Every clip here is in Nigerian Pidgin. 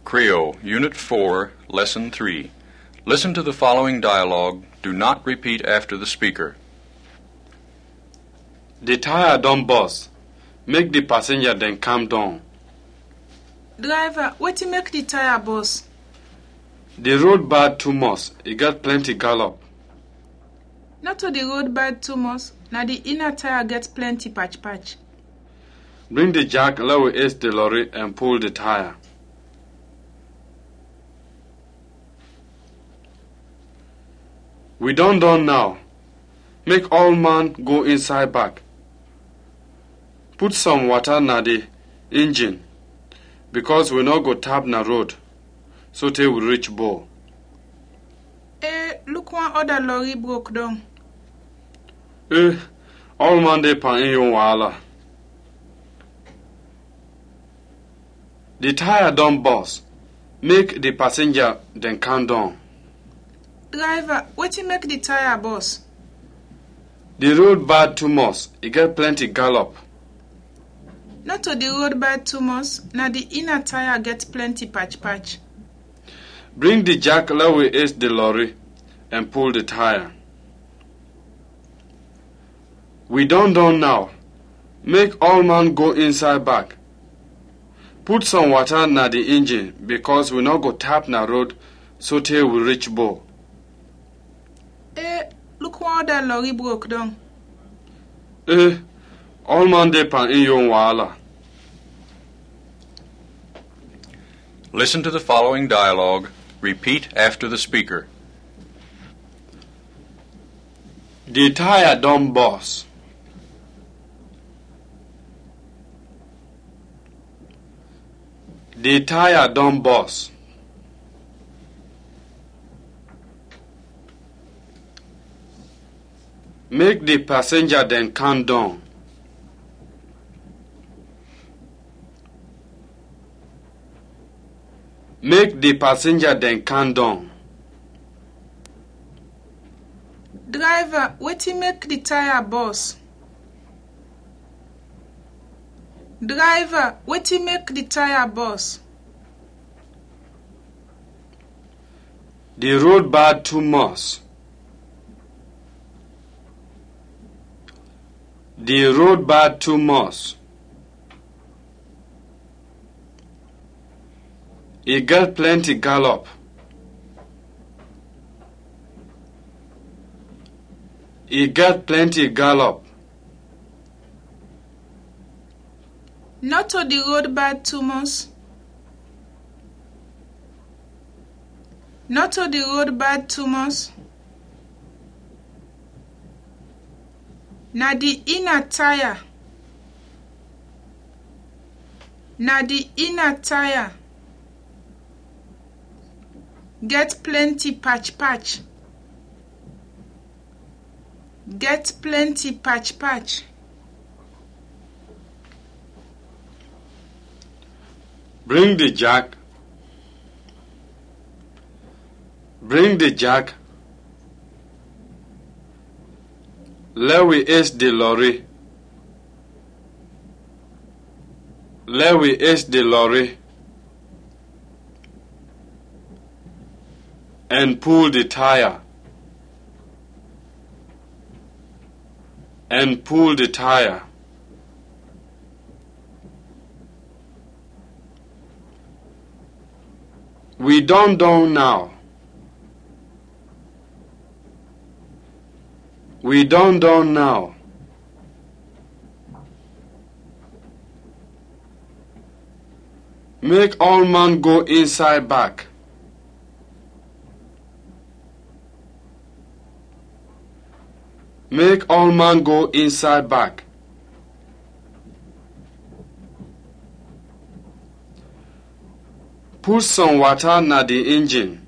Creole, Unit 4, Lesson 3. Listen to the following dialogue. Do not repeat after the speaker. The tire don burst. Make the passenger then calm down. Driver, wetin make the tire burst? The road bad too much. E get plenty gallop. Not to the road bad too much. Na the inner tire get plenty patch. Bring the jack, let we ace the lorry and pull the tire. We done now. Make all man go inside back. Put some water na the engine, because we no go tap na road, so till we reach Bo. Look, one other lorry broke down. All man dey pan in yon wahala. The tire don burst. Make the passenger then calm down. Driver, wetin make the tire burst? The road bad too much. E get plenty gallop. Not to the road bad too much. Na the inner tire get plenty patch. Bring the jack, let we ace the lorry and pull the tire. We done now. Make all man go inside back. Put some water na the engine, because we no go tap na road, so till we reach Bo. Look, one other lorry broke down. All man dey pan in yon wahala. Listen to the following dialogue. Repeat after the speaker. The tire don burst. The tire don burst. Make the passenger then calm down. Make the passenger then calm down. Driver, wetin make the tire burst? Driver, wetin make the tire burst? The road bad too much. The road bad too much. E get plenty gallop. E get plenty gallop. Not to the road bad too much. Not to the road bad too much. Na the inner tire. Na the inner tire get plenty patch. Get plenty patch. Bring the jack. Bring the jack. Let we ace the lorry. Let we ace the lorry and pull the tire. And pull the tire. We done now. We done now. Make all man go inside back. Make all man go inside back. Put some water na the engine.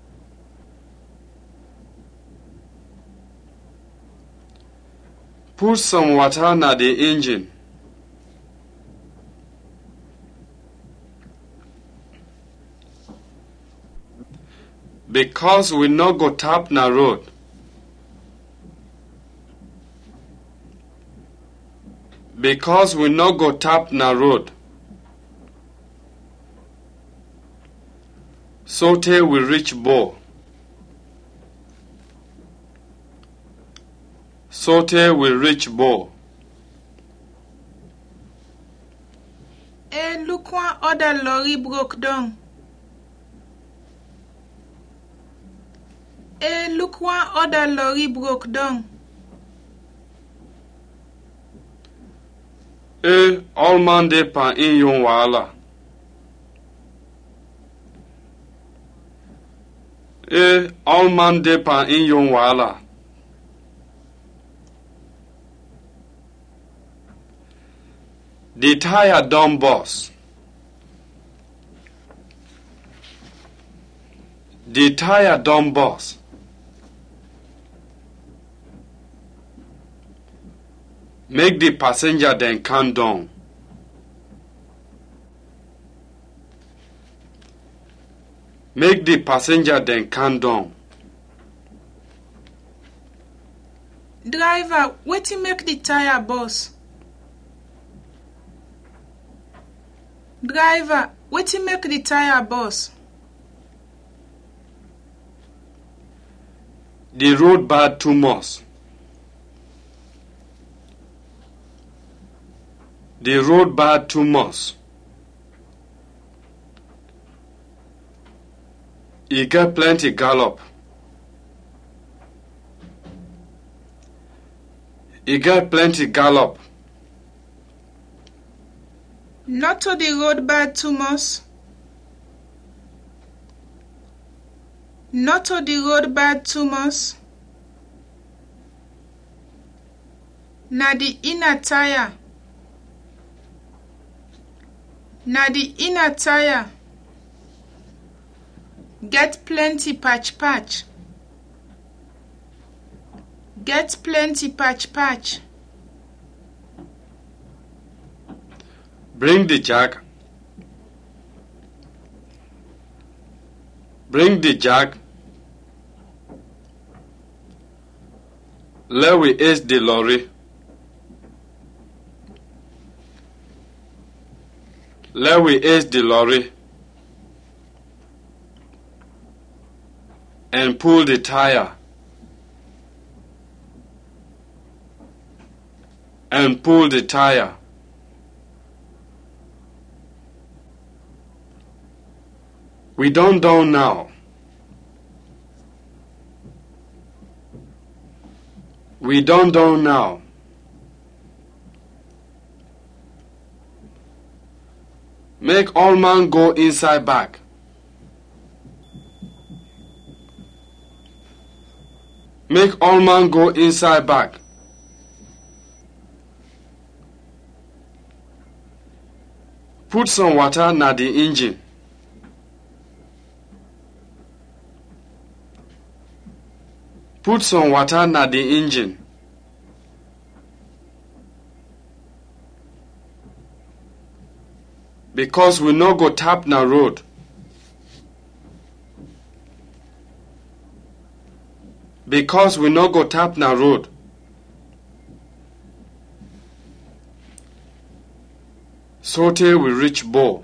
Put some water na the engine. Because we no go tap na road. Because we no go tap na road. Sote we reach Bo. Sote we reach Bo. Look one other lorry broke down. Look one other lorry broke down. All man dey pan in yon wahala. All man dey pan in yon wahala. The tire don burst. The tire don burst. Make the passenger then calm down. Make the passenger then calm down. Driver, wetin make the tire burst? Driver, wetin make the tire burst? The road bad too much. The road bad too much. E get plenty gallop. E get plenty gallop. Not to the road bad too much. Not to the road bad too much. Na the inner tire. Na the inner tire. Get plenty patch patch. Get plenty patch patch. Bring the jack. Bring the jack. Let we ace the lorry. Let we ace the lorry. And pull the tire. And pull the tire. We don't down now. We don't down now. Make all man go inside back. Make all man go inside back. Put some water na the engine. Put some water na the engine. Because we no go tap na road. Because we no go tap na road. Sote we reach Bo.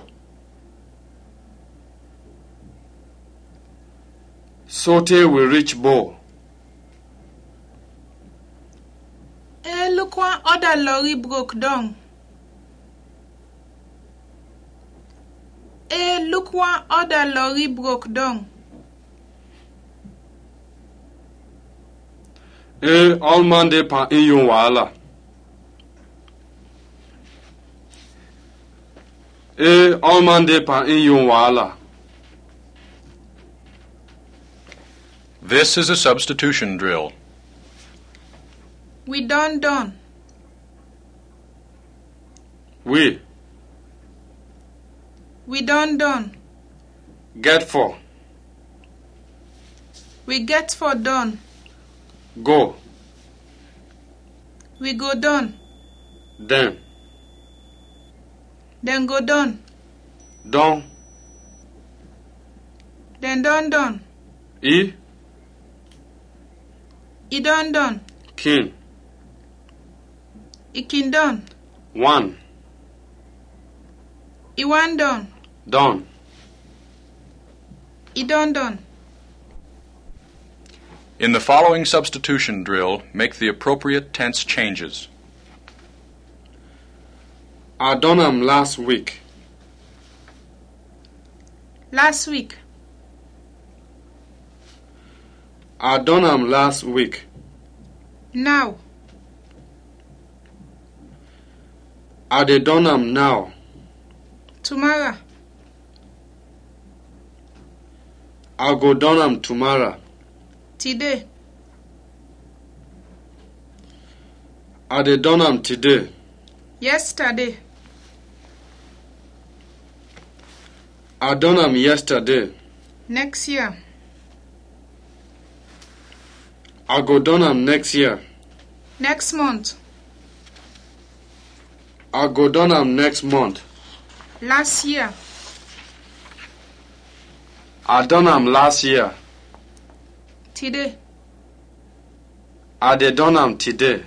Sote we reach Bo. Look one other lorry broke down. Look one other lorry broke down. All man dey pan in yon wahala. All man dey pan in yon wahala. This is a substitution drill. We done. We done. Get for. We get for done. Go. We go done. Then. Then go done. Done. Then done. E done. kin. Ikin done. One. Iwan done. Done. I done. In the following substitution drill, make the appropriate tense changes. I done 'em last week. Last week. I done 'em last week. Now. I dey done 'em now. Tomorrow. I go done 'em tomorrow. Today. I dey done 'em today. Yesterday. I done 'em yesterday. Next year. I go done 'em next year. Next month. I go done 'em next month. Last year. I done 'em last year. Today. I dey done 'em today.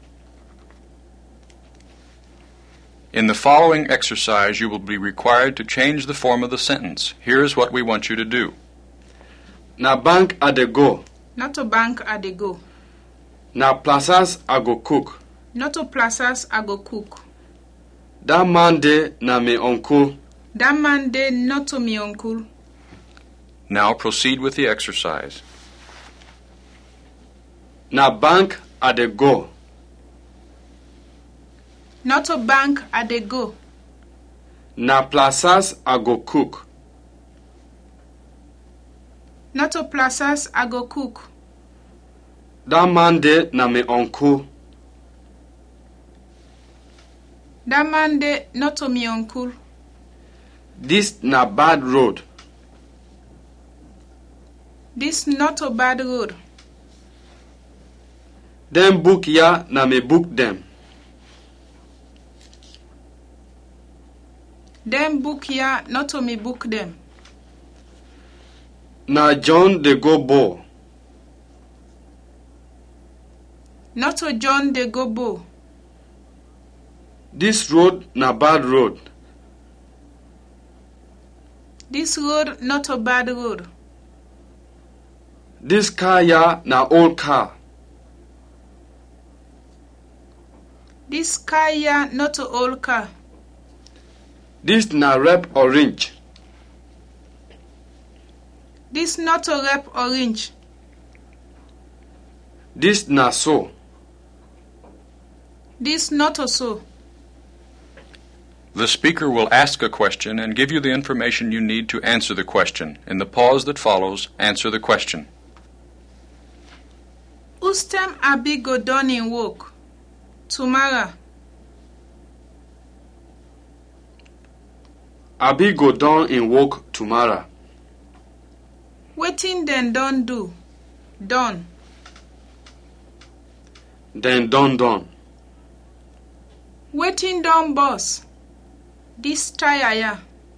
In the following exercise, you will be required to change the form of the sentence. Here's what we want you to do. Na bank I dey go. Not to bank I dey go. Na plazas I go cook. Not to plazas I go cook. Dat man dey na me uncle. That man dey not to me uncle. Now proceed with the exercise. Na bank I dey go. Not to bank I dey go. Na plazas I go cook. Not to plazas I go cook. Dat man dey na me uncle. That man dey not to me uncle. Dis na bad road. This not a bad road. Dem book ya na me book dem. Them book ya not to me book them. Na John dey go bow. Not to John dey go bow. Dis road na bad road. This road not a bad road. Dis car ya na old car. This car ya not a old car. Dis na red orange. This not a red orange. Dis na so. This not a so. The speaker will ask a question and give you the information you need to answer the question. In the pause that follows, answer the question. Whose time Abi go done in work? Tomorrow. Abi go done in work tomorrow. Wetin dem don do? Done. Then done. Wetin don burst? This tire ya.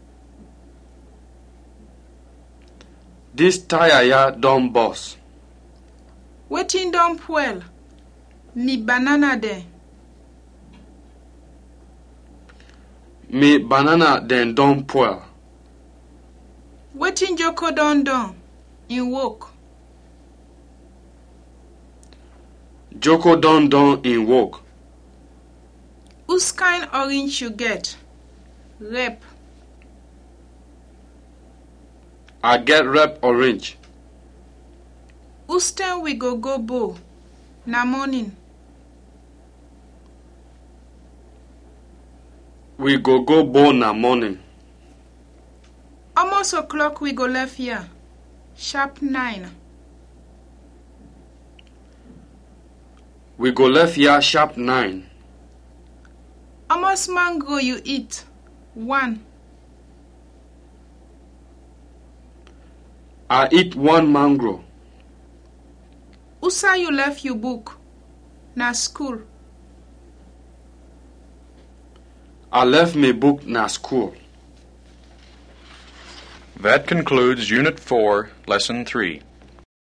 Dis tire ya don burst. Wetin don spoil? Me banana dem. Me banana den don spoil. Wetin Joko don done in work? Joko don done in work. Whose kind orange you get? Red. I get red orange. Whose time we go bow? Na morning. We go bow na morning. Almost o'clock we go left here. Sharp 9. We go left here sharp 9. Almost mango you eat. 1. I eat 1 mango. Usa you left your book? Na school. I left me book na school. That concludes Unit 4, Lesson 3.